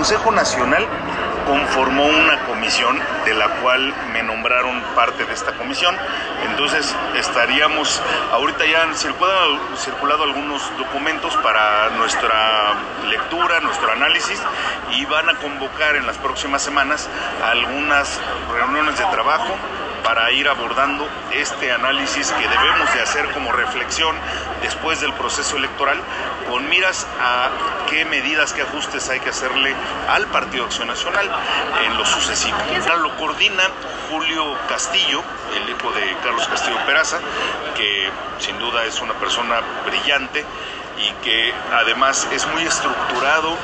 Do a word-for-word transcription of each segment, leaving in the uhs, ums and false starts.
Consejo Nacional conformó una comisión de la cual me nombraron parte de esta comisión. Entonces estaríamos, ahorita ya han circulado, circulado algunos documentos para nuestra lectura, nuestro análisis, y van a convocar en las próximas semanas algunas reuniones de trabajo para ir abordando este análisis que debemos de hacer como reflexión después del proceso electoral, con miras a qué medidas, qué ajustes hay que hacerle al Partido Acción Nacional en lo sucesivo. Lo coordina Julio Castillo, el hijo de Carlos Castillo Peraza, que sin duda es una persona brillante y que además es muy estructurado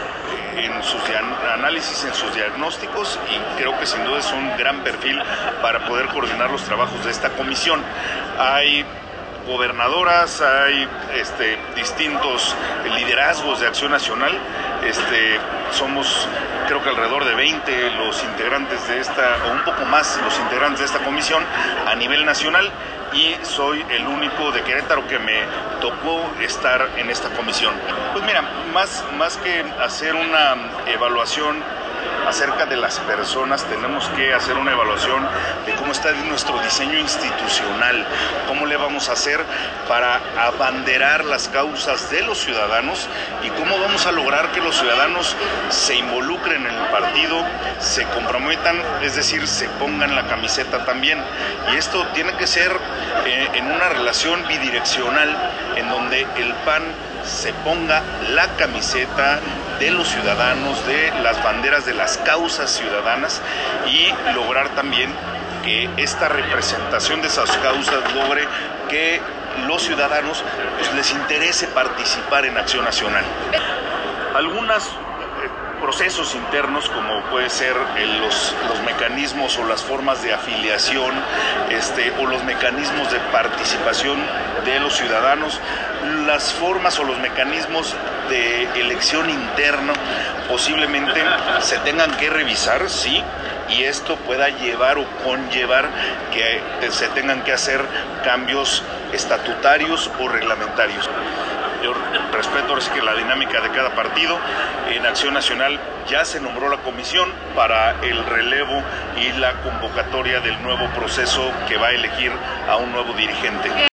en sus análisis, en sus diagnósticos, y creo que sin duda es un gran perfil para poder coordinar los trabajos de esta comisión. Hay gobernadoras, hay este, distintos liderazgos de Acción Nacional, este, somos creo que alrededor de veinte los integrantes de esta, o un poco más los integrantes de esta comisión a nivel nacional, y soy el único de Querétaro que me tocó estar en esta comisión. Pues mira, más, más que hacer una evaluación acerca de las personas, tenemos que hacer una evaluación de cómo está nuestro diseño institucional, cómo le vamos a hacer para abanderar las causas de los ciudadanos y cómo vamos a lograr que los ciudadanos se involucren en el partido, se comprometan, es decir, se pongan la camiseta también. Y esto tiene que ser eh, en una relación bidireccional, en donde el P A N se ponga la camiseta de los ciudadanos, de las banderas de las causas ciudadanas, y lograr también que esta representación de esas causas logre que los ciudadanos pues, les interese participar en Acción Nacional. Algunas procesos internos, como puede ser el, los, los mecanismos o las formas de afiliación, este, o los mecanismos de participación de los ciudadanos, las formas o los mecanismos de elección interna posiblemente se tengan que revisar, sí, y esto pueda llevar o conllevar que se tengan que hacer cambios estatutarios o reglamentarios. Yo respeto ahora sí que la dinámica de cada partido. En Acción Nacional ya se nombró la comisión para el relevo y la convocatoria del nuevo proceso que va a elegir a un nuevo dirigente.